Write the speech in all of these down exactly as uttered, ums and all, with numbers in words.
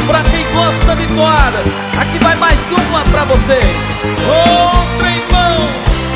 pra quem gosta de toada, aqui vai mais uma pra vocês. Ô, trem-bom!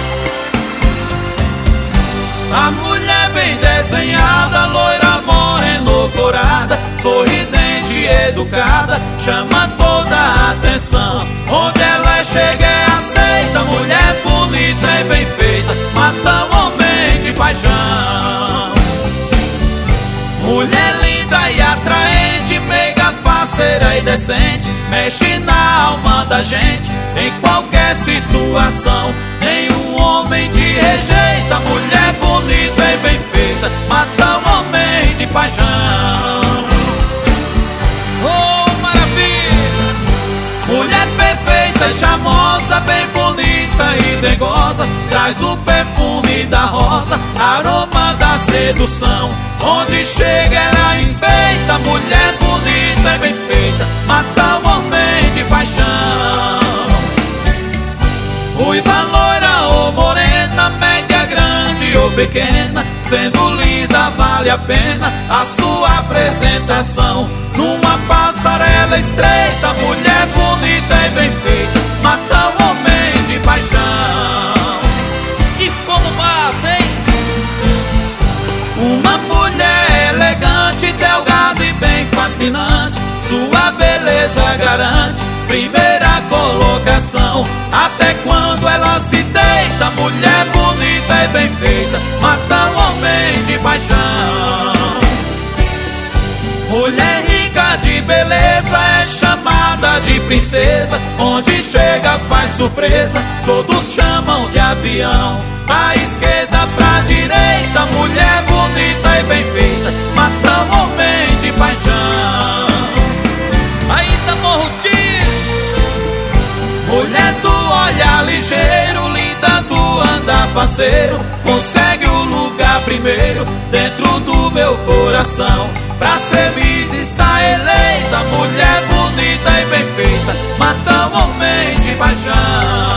A mulher bem desenhada, loira, morena, corada, sorridente e educada, chama toda a atenção. Onde ela chega é aceita, mulher bonita e bem feita, mata o homem de paixão. Mulher linda e atraente, meiga, faceira e decente, mexe na alma da gente em qualquer situação. Nenhum homem te rejeita, mulher bonita e bem feita, mata o homem de paixão. Oh, maravilha! Mulher perfeita e charmosa, bem bonita e dengosa, traz o perfume da rosa, aroma da sedução. Onde chega ela enfeita, mulher bonita e bem feita, mata o homem de paixão. Ruiva, loira ou morena, média, grande ou pequena, sendo linda vale a pena a sua apresentação. Numa passarela estreita, mulher bonita e bem feita, mata o homem de paixão. E como mata, hein? Uma mulher elegante, delgada e bem fascinante, sua beleza garante primeira colocação. Até quando ela se deita, mulher bonita e bem feita, mata o homem de paixão. Mulher rica de beleza é chamada de princesa, onde chega faz surpresa, todos chamam de avião. Pra esquerda, pra direita, mulher bonita e bem feita, mata o homem de paixão. Ainda morro disso. Mulher do olhar ligeiro, linda do andar faceiro, consegue o lugar primeiro dentro do meu coração. Pra ser Miss está eleita, mulher bonita e bem feita, mata o homem de paixão.